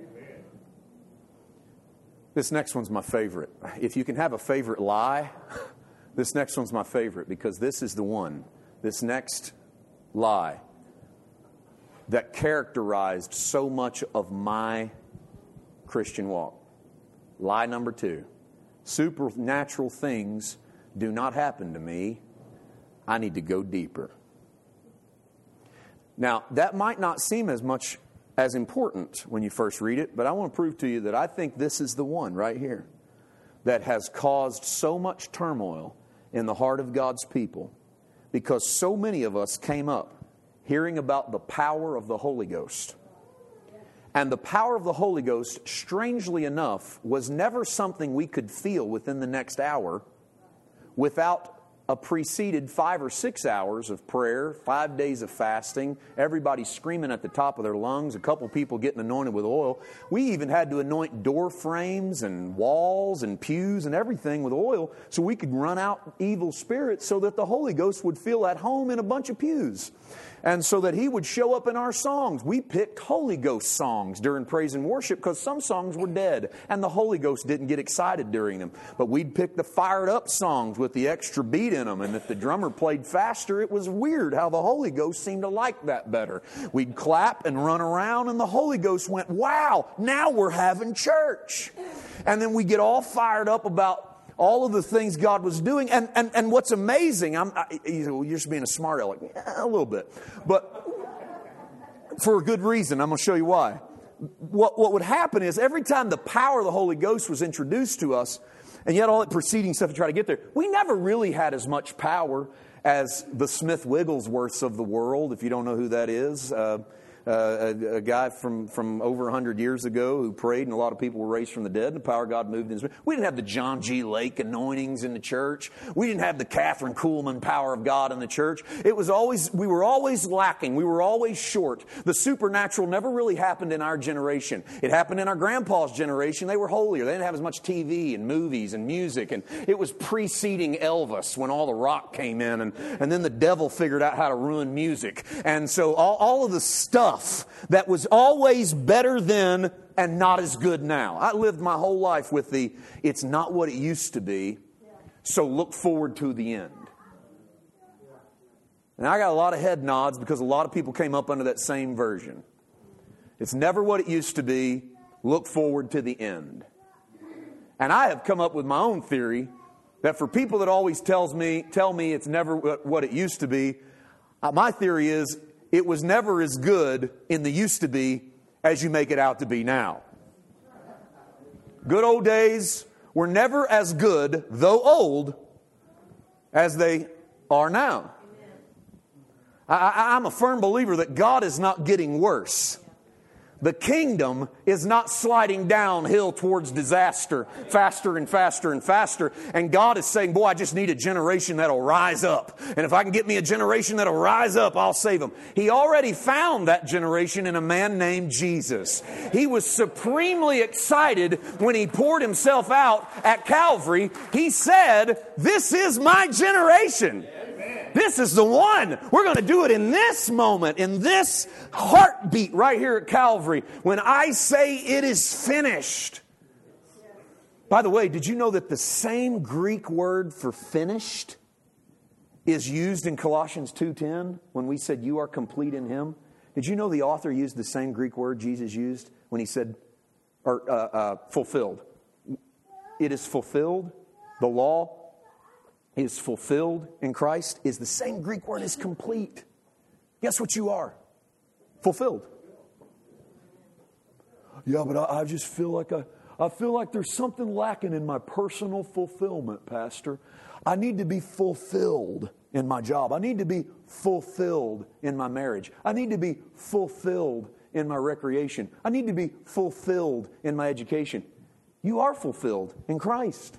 This next one's my favorite. If you can have a favorite lie, this next one's my favorite because this is the one, this next lie that characterized so much of my Christian walk. Lie number two. Supernatural things do not happen to me. I need to go deeper. Now, that might not seem as much as important when you first read it, but I want to prove to you that I think this is the one right here that has caused so much turmoil in the heart of God's people because so many of us came up hearing about the power of the Holy Ghost. And the power of the Holy Ghost, strangely enough, was never something we could feel within the next hour without a preceded five or six hours of prayer, five days of fasting, everybody screaming at the top of their lungs, a couple people getting anointed with oil. We even had to anoint door frames and walls and pews and everything with oil so we could run out evil spirits so that the Holy Ghost would feel at home in a bunch of pews. And so that He would show up in our songs. We picked Holy Ghost songs during praise and worship because some songs were dead and the Holy Ghost didn't get excited during them. But we'd pick the fired up songs with the extra beat in them. And if the drummer played faster, it was weird how the Holy Ghost seemed to like that better. We'd clap and run around and the Holy Ghost went, wow, now we're having church. And then we get all fired up about all of the things God was doing. And and, and what's amazing, I'm, I, you're just being a smart aleck. Yeah, a little bit. But for a good reason. I'm going to show you why. What, what would happen is every time the power of the Holy Ghost was introduced to us, and you had all that preceding stuff to try to get there, we never really had as much power as the Smith Wigglesworths of the world, if you don't know who that is. Uh, Uh, a, a guy from, from over one hundred years ago who prayed and a lot of people were raised from the dead and the power of God moved in his. We didn't have the John G. Lake anointings in the church. We didn't have the Catherine Kuhlman power of God in the church. It was always, we were always lacking. We were always short. The supernatural never really happened in our generation. It happened in our grandpa's generation. They were holier. They didn't have as much T V and movies and music. And it was preceding Elvis when all the rock came in. And, and then the devil figured out how to ruin music. And so all, all of the stuff that was always better then and not as good now. I lived my whole life with the, it's not what it used to be, so look forward to the end. And I got a lot of head nods because a lot of people came up under that same version. It's never what it used to be, look forward to the end. And I have come up with my own theory That for people that always tells me, tell me it's never what it used to be, uh, my theory is it was never as good in the used to be as you make it out to be now. Good old days were never as good, though old, as they are now. I, I, I'm a firm believer that God is not getting worse. The kingdom is not sliding downhill towards disaster faster and faster and faster. And God is saying, boy, I just need a generation that'll rise up. And if I can get me a generation that'll rise up, I'll save them. He already found that generation in a man named Jesus. He was supremely excited when He poured Himself out at Calvary. He said, this is my generation. This is the one. We're going to do it in this moment, in this heartbeat right here at Calvary, when I say it is finished. By the way, did you know that the same Greek word for finished is used in Colossians two ten when we said you are complete in Him? Did you know the author used the same Greek word Jesus used when he said, or uh, uh, fulfilled? It is fulfilled. The law is fulfilled in Christ is the same Greek word as complete. Guess what you are? Fulfilled. Yeah, but I, I just feel like I, I feel like there's something lacking in my personal fulfillment, Pastor. I need to be fulfilled in my job. I need to be fulfilled in my marriage. I need to be fulfilled in my recreation. I need to be fulfilled in my education. You are fulfilled in Christ.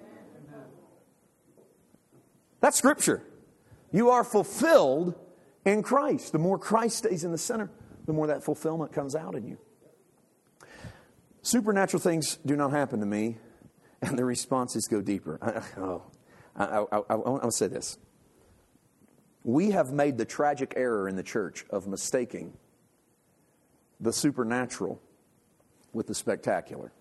That's Scripture. You are fulfilled in Christ. The more Christ stays in the center, the more that fulfillment comes out in you. Supernatural things do not happen to me, and the responses go deeper. I, oh, I, I, I, I want to say this. We have made the tragic error in the church of mistaking the supernatural with the spectacular.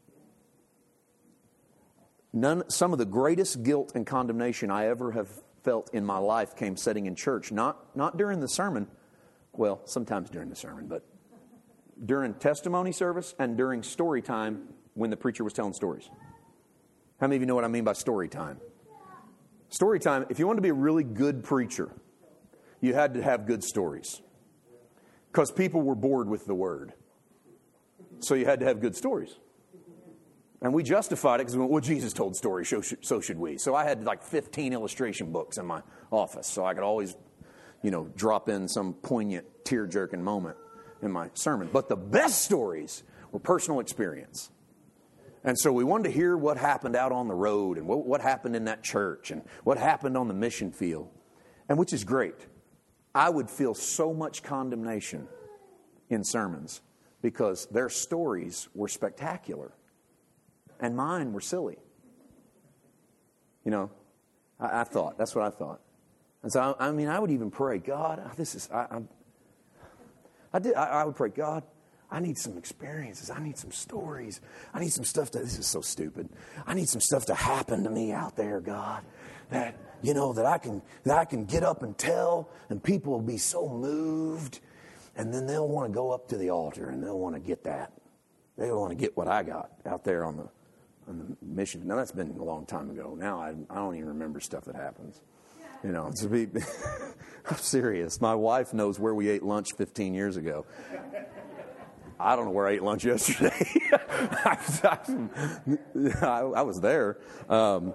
None, some of the greatest guilt and condemnation I ever have felt in my life came sitting in church. Not, not during the sermon. Well, sometimes during the sermon, but during testimony service and during story time when the preacher was telling stories. How many of you know what I mean by story time? Story time, if you wanted to be a really good preacher, you had to have good stories. Because people were bored with the Word. So you had to have good stories. And we justified it because we went, well, Jesus told stories, so should, so should we. So I had like fifteen illustration books in my office. So I could always, you know, drop in some poignant, tear-jerking moment in my sermon. But the best stories were personal experience. And so we wanted to hear what happened out on the road and what, what happened in that church and what happened on the mission field. And which is great. I would feel so much condemnation in sermons because their stories were spectacular. And mine were silly. You know, I, I thought. That's what I thought. And so, I, I mean, I would even pray, God, this is, I, I, I did, I, I would pray, God, I need some experiences. I need some stories. I need some stuff to, this is so stupid. I need some stuff to happen to me out there, God, that, you know, that I can, that I can get up and tell, and people will be so moved, and then they'll want to go up to the altar, and they'll want to get that. They'll want to get what I got out there on the, on the mission. Now, that's been a long time ago. Now, I, I don't even remember stuff that happens. You know, to be, I'm serious. My wife knows where we ate lunch fifteen years ago. I don't know where I ate lunch yesterday. I, I, I was there. Um,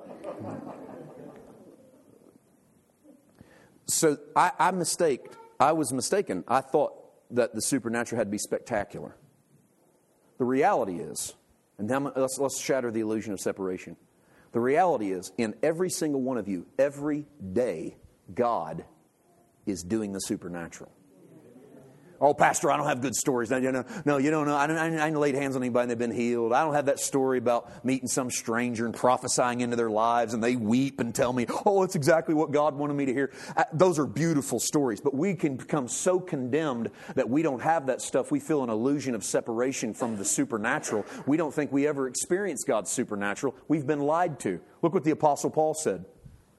so I, I mistaked. I was mistaken. I thought that the supernatural had to be spectacular. The reality is, and now let's, let's shatter the illusion of separation. The reality is, in every single one of you, every day, God is doing the supernatural. Oh, Pastor, I don't have good stories. No, you know, no, you don't know. I, don't, I ain't laid hands on anybody and they've been healed. I don't have that story about meeting some stranger and prophesying into their lives and they weep and tell me, oh, it's exactly what God wanted me to hear. Uh, those are beautiful stories, but we can become so condemned that we don't have that stuff. We feel an illusion of separation from the supernatural. We don't think we ever experienced God's supernatural. We've been lied to. Look what the Apostle Paul said.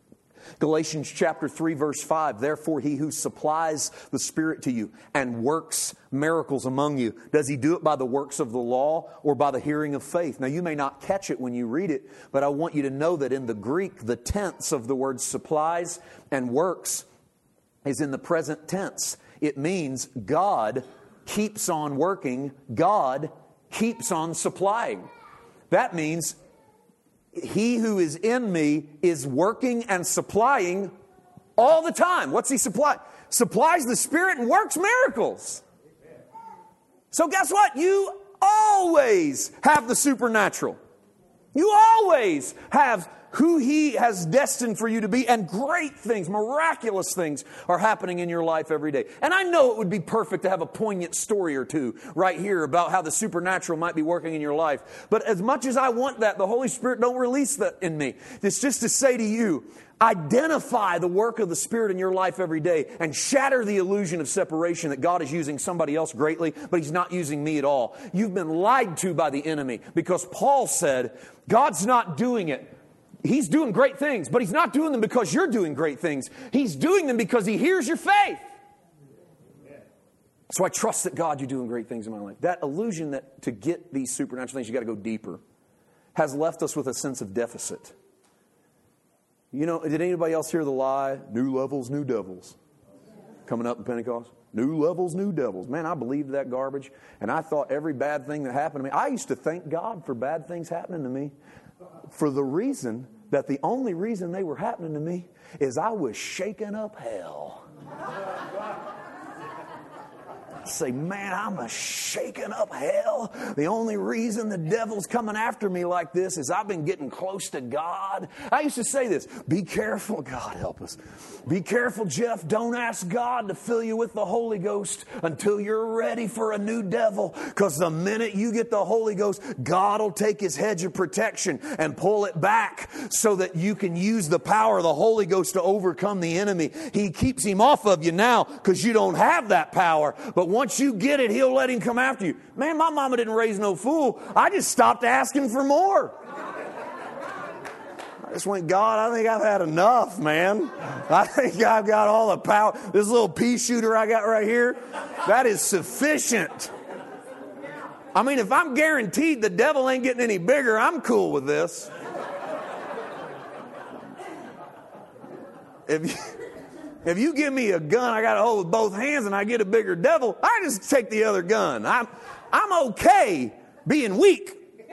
Galatians chapter three, verse five, therefore he who supplies the Spirit to you and works miracles among you, does he do it by the works of the law or by the hearing of faith? Now you may not catch it when you read it, but I want you to know that in the Greek, the tense of the word supplies and works is in the present tense. It means God keeps on working, God keeps on supplying. That means he who is in me is working and supplying all the time. What's he supply? Supplies the Spirit and works miracles. So guess what? You always have the supernatural. You always have who he has destined for you to be, and great things, miraculous things are happening in your life every day. And I know it would be perfect to have a poignant story or two right here about how the supernatural might be working in your life. But as much as I want that, the Holy Spirit don't release that in me. It's just to say to you, identify the work of the Spirit in your life every day and shatter the illusion of separation that God is using somebody else greatly, but He's not using me at all. You've been lied to by the enemy, because Paul said, God's not doing it. He's doing great things, but He's not doing them because you're doing great things. He's doing them because He hears your faith. So I trust that, God, you're doing great things in my life. That illusion that to get these supernatural things, you got to go deeper, has left us with a sense of deficit. You know, did anybody else hear the lie? New levels, new devils. Coming up in Pentecost. New levels, new devils. Man, I believed that garbage. And I thought every bad thing that happened to me, I used to thank God for bad things happening to me, for the reason that the only reason they were happening to me is I was shaking up hell. Say, man, I'm a shaking up hell. The only reason the devil's coming after me like this is I've been getting close to God. I used to say this, be careful, God help us. Be careful, Jeff, don't ask God to fill you with the Holy Ghost until you're ready for a new devil. Because the minute you get the Holy Ghost, God will take His hedge of protection and pull it back so that you can use the power of the Holy Ghost to overcome the enemy. He keeps him off of you now because you don't have that power. But once you get it, He'll let him come after you. Man, my mama didn't raise no fool. I just stopped asking for more. I just went, God, I think I've had enough, man. I think I've got all the power. This little pea shooter I got right here, that is sufficient. I mean, if I'm guaranteed the devil ain't getting any bigger, I'm cool with this. If you... If you give me a gun I got to hold with both hands and I get a bigger devil, I just take the other gun. I'm, I'm okay being weak.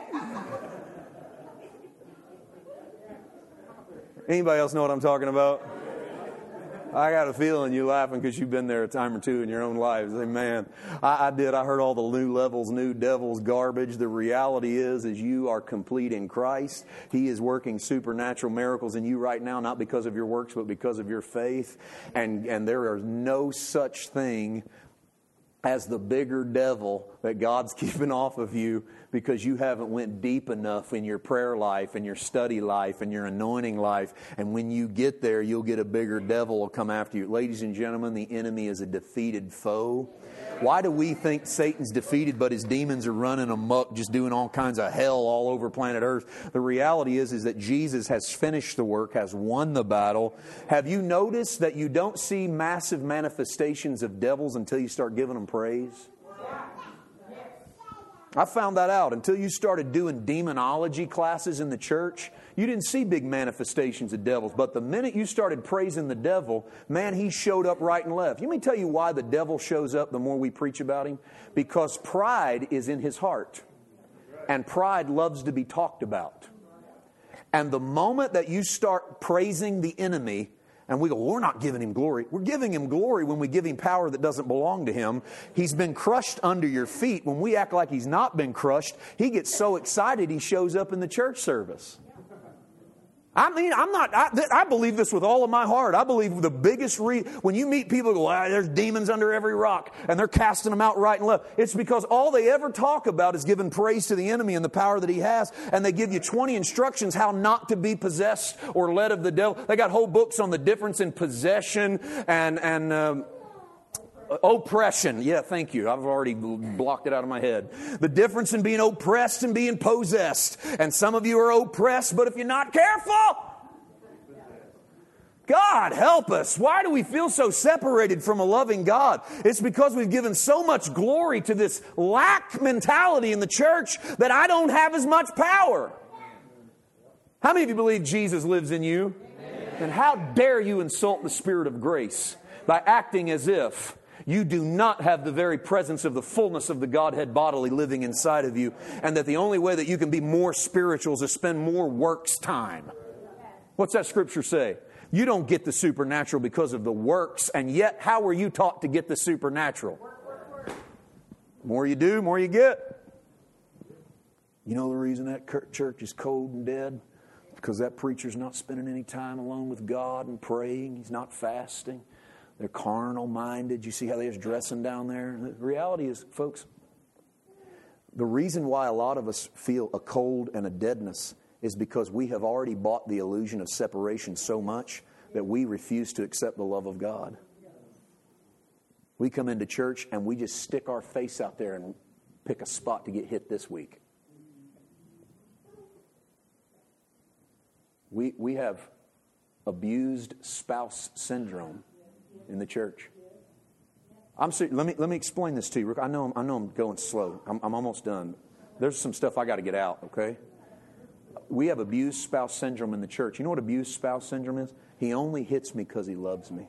Anybody else know what I'm talking about? I got a feeling you laughing because you've been there a time or two in your own lives. Say, man, I, I did. I heard all the new levels, new devils, garbage. The reality is, is you are complete in Christ. He is working supernatural miracles in you right now, not because of your works, but because of your faith. And, and there is no such thing as the bigger devil that God's keeping off of you because you haven't went deep enough in your prayer life and your study life and your anointing life. And when you get there, you'll get a bigger devil will come after you. Ladies and gentlemen, the enemy is a defeated foe. Why do we think Satan's defeated but his demons are running amok, just doing all kinds of hell all over planet Earth? The reality is, is that Jesus has finished the work, has won the battle. Have you noticed that you don't see massive manifestations of devils until you start giving them praise? I found that out. Until you started doing demonology classes in the church, you didn't see big manifestations of devils. But the minute you started praising the devil, man, he showed up right and left. Let me tell you why the devil shows up the more we preach about him. Because pride is in his heart. And pride loves to be talked about. And the moment that you start praising the enemy, and we go, well, we're not giving him glory. We're giving him glory when we give him power that doesn't belong to him. He's been crushed under your feet. When we act like he's not been crushed, he gets so excited he shows up in the church service. I mean, I'm not, I, I believe this with all of my heart. I believe the biggest reason, when you meet people who go, ah, there's demons under every rock, and they're casting them out right and left. It's because all they ever talk about is giving praise to the enemy and the power that he has, and they give you twenty instructions how not to be possessed or led of the devil. They got whole books on the difference in possession and, and, um, oppression. Yeah, thank you. I've already blocked it out of my head. The difference in being oppressed and being possessed. And some of you are oppressed, but if you're not careful, God, help us. Why do we feel so separated from a loving God? It's because we've given so much glory to this lack mentality in the church that I don't have as much power. How many of you believe Jesus lives in you? And how dare you insult the Spirit of grace by acting as if you do not have the very presence of the fullness of the Godhead bodily living inside of you, and that the only way that you can be more spiritual is to spend more works time. What's that scripture say? You don't get the supernatural because of the works, and yet how were you taught to get the supernatural? More you do, more you get. You know the reason that church is cold and dead? Because that preacher's not spending any time alone with God and praying. He's not fasting. They're carnal minded. You see how they're dressing down there? The reality is, folks, the reason why a lot of us feel a cold and a deadness is because we have already bought the illusion of separation so much that we refuse to accept the love of God. We come into church and we just stick our face out there and pick a spot to get hit this week. We we have abused spouse syndrome in the church. I'm ser- let me let me explain this to you. I know I'm, I know I'm going slow. I'm, I'm almost done. There's some stuff I got to get out. Okay. We have abused spouse syndrome in the church. You know what abused spouse syndrome is? He only hits me because he loves me.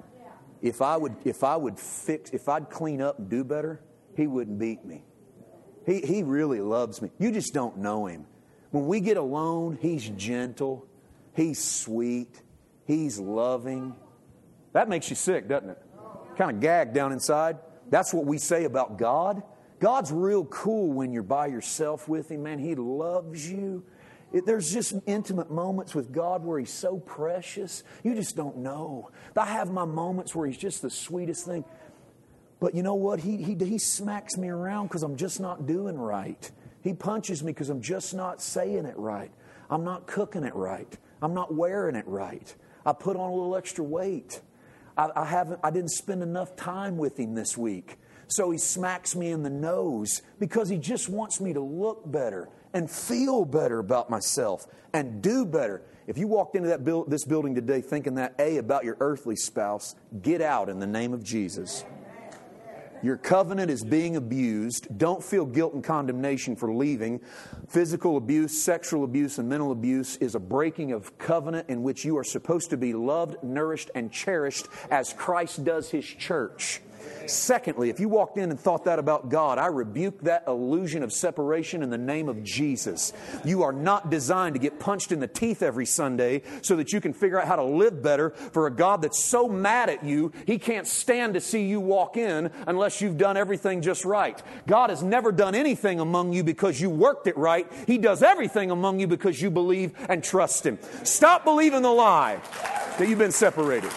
If I would if I would fix if I'd clean up and do better, he wouldn't beat me. He he really loves me. You just don't know him. When we get alone, he's gentle. He's sweet. He's loving. That makes you sick, doesn't it? Kind of gag down inside. That's what we say about God. God's real cool when you're by yourself with Him, man. He loves you. It, there's just intimate moments with God where He's so precious. You just don't know. I have my moments where He's just the sweetest thing. But you know what? He, he, he smacks me around because I'm just not doing right. He punches me because I'm just not saying it right. I'm not cooking it right. I'm not wearing it right. I put on a little extra weight. I, I haven't. I didn't spend enough time with Him this week. So He smacks me in the nose because He just wants me to look better and feel better about myself and do better. If you walked into that build, this building today thinking that A, about your earthly spouse, get out in the name of Jesus. Your covenant is being abused. Don't feel guilt and condemnation for leaving. Physical abuse, sexual abuse, and mental abuse is a breaking of covenant in which you are supposed to be loved, nourished, and cherished as Christ does His church. Secondly, if you walked in and thought that about God, I rebuke that illusion of separation in the name of Jesus. You are not designed to get punched in the teeth every Sunday so that you can figure out how to live better for a God that's so mad at you, He can't stand to see you walk in unless you've done everything just right. God has never done anything among you because you worked it right. He does everything among you because you believe and trust Him. Stop believing the lie that you've been separated.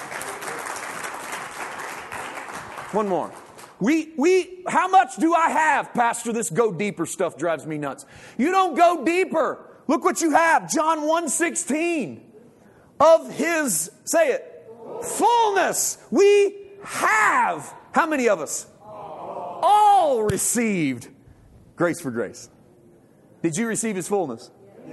One more. We, we, how much do I have, Pastor? This go deeper stuff drives me nuts. You don't go deeper. Look what you have. John one sixteen. Of His, say it, fullness. We have, how many of us? All received grace for grace. Did you receive His fullness?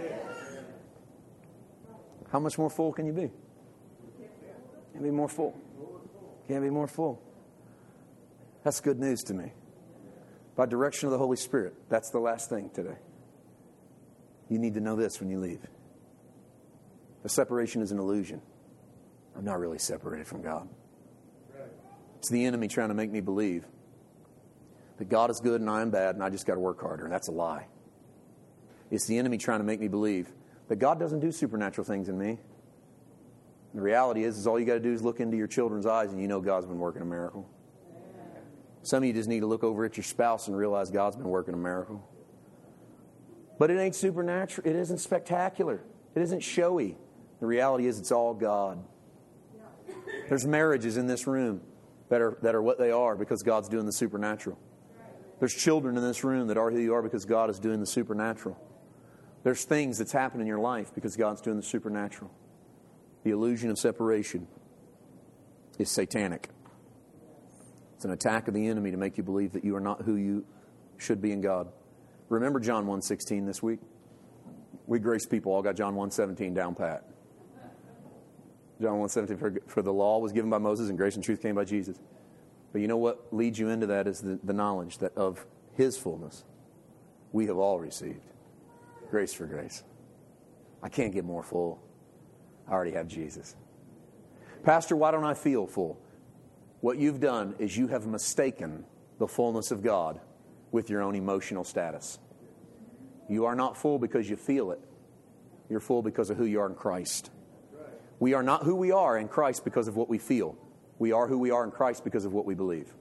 How much more full can you be? Can't be more full. Can't be more full. That's good news to me. By direction of the Holy Spirit, that's the last thing today. You need to know this when you leave. The separation is an illusion. I'm not really separated from God. It's the enemy trying to make me believe that God is good and I am bad and I just got to work harder, and that's a lie. It's the enemy trying to make me believe that God doesn't do supernatural things in me. The reality is, is all you got to do is look into your children's eyes and you know God's been working a miracle. Some of you just need to look over at your spouse and realize God's been working a miracle. But it ain't supernatural. It isn't spectacular. It isn't showy. The reality is it's all God. There's marriages in this room that are, that are what they are because God's doing the supernatural. There's children in this room that are who you are because God is doing the supernatural. There's things that's happened in your life because God's doing the supernatural. The illusion of separation is satanic. It's an attack of the enemy to make you believe that you are not who you should be in God. Remember John one sixteen this week? We grace people all got John one seventeen down pat. John one seventeen, for, for the law was given by Moses and grace and truth came by Jesus. But you know what leads you into that is the, the knowledge that of His fullness we have all received. Grace for grace. I can't get more full. I already have Jesus. Pastor, why don't I feel full? What you've done is you have mistaken the fullness of God with your own emotional status. You are not full because you feel it. You're full because of who you are in Christ. We are not who we are in Christ because of what we feel. We are who we are in Christ because of what we believe.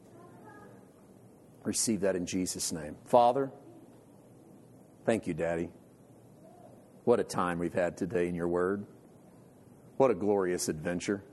Receive that in Jesus' name. Father, thank you, Daddy. What a time we've had today in your word. What a glorious adventure.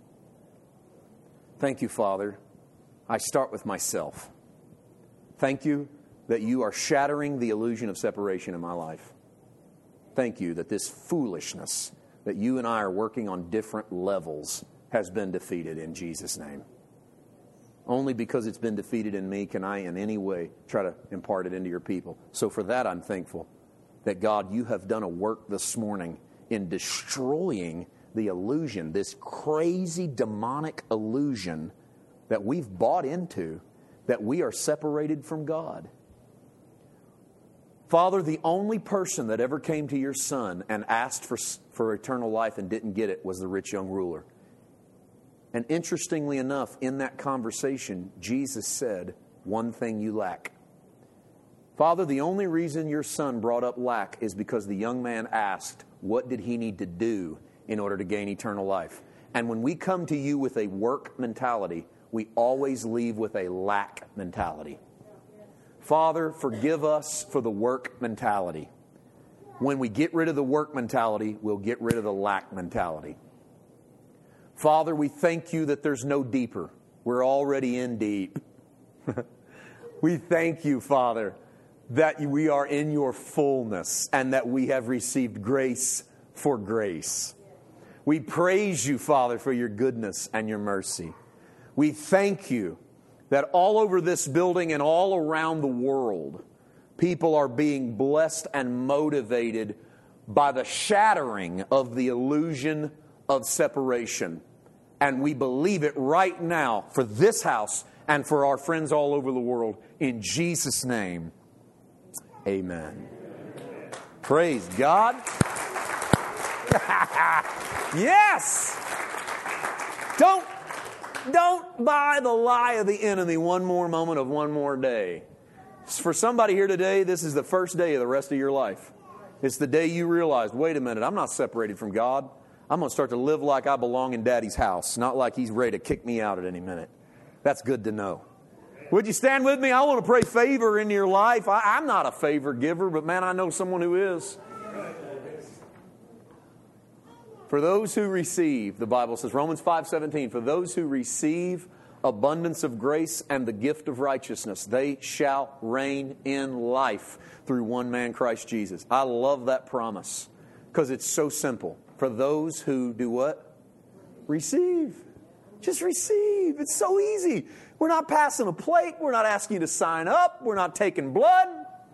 Thank you, Father. I start with myself. Thank you that you are shattering the illusion of separation in my life. Thank you that this foolishness that you and I are working on different levels has been defeated in Jesus' name. Only because it's been defeated in me can I in any way try to impart it into your people. So for that I'm thankful that God, you have done a work this morning in destroying the illusion, this crazy demonic illusion that we've bought into, that we are separated from God. Father, the only person that ever came to your Son and asked for, for eternal life and didn't get it was the rich young ruler. And interestingly enough, in that conversation, Jesus said, one thing you lack. Father, the only reason your Son brought up lack is because the young man asked, what did he need to do in order to gain eternal life? And when we come to you with a work mentality, we always leave with a lack mentality. Father, forgive us for the work mentality. When we get rid of the work mentality, we'll get rid of the lack mentality. Father, we thank you that there's no deeper. We're already in deep. We thank you, Father, that we are in your fullness and that we have received grace for grace. We praise you, Father, for your goodness and your mercy. We thank you that all over this building and all around the world, people are being blessed and motivated by the shattering of the illusion of separation. And we believe it right now for this house and for our friends all over the world. In Jesus' name, amen. Praise God. Yes! Don't Don't buy the lie of the enemy one more moment of one more day. For somebody here today, this is the first day of the rest of your life. It's the day you realize, wait a minute, I'm not separated from God. I'm going to start to live like I belong in Daddy's house, not like He's ready to kick me out at any minute. That's good to know. Would you stand with me? I want to pray favor in your life. I, I'm not a favor giver, but man, I know someone who is. For those who receive, the Bible says, Romans five seventeen, for those who receive abundance of grace and the gift of righteousness, they shall reign in life through one man, Christ Jesus. I love that promise because it's so simple. For those who do what? Receive. Just receive. It's so easy. We're not passing a plate. We're not asking you to sign up. We're not taking blood.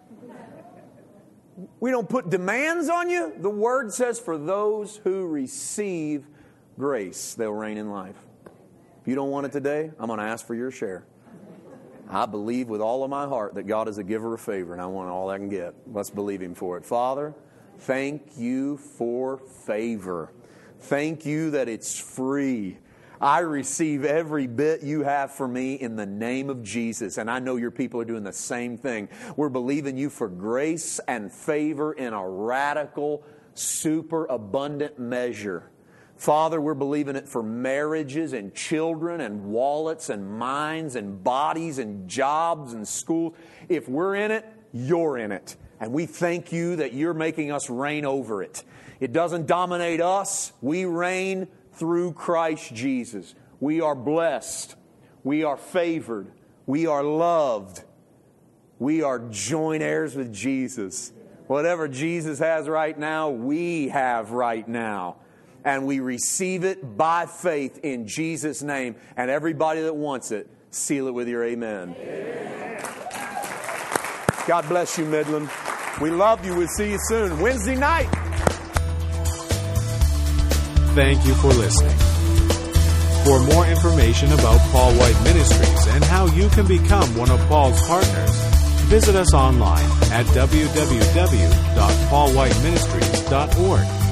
We don't put demands on you. The Word says, for those who receive grace, they'll reign in life. If you don't want it today, I'm going to ask for your share. I believe with all of my heart that God is a giver of favor, and I want all I can get. Let's believe Him for it. Father, thank you for favor. Thank you that it's free. I receive every bit you have for me in the name of Jesus. And I know your people are doing the same thing. We're believing you for grace and favor in a radical, super abundant measure. Father, we're believing it for marriages and children and wallets and minds and bodies and jobs and schools. If we're in it, you're in it. And we thank you that you're making us reign over it. It doesn't dominate us. We reign through Christ Jesus. We are blessed. We are favored. We are loved. We are joint heirs with Jesus. Whatever Jesus has right now, we have right now. And we receive it by faith in Jesus' name. And everybody that wants it, seal it with your amen. Amen. God bless you, Midland. We love you. We'll see you soon. Wednesday night. Thank you for listening. For more information about Paul White Ministries and how you can become one of Paul's partners, visit us online at w w w dot paul white ministries dot org.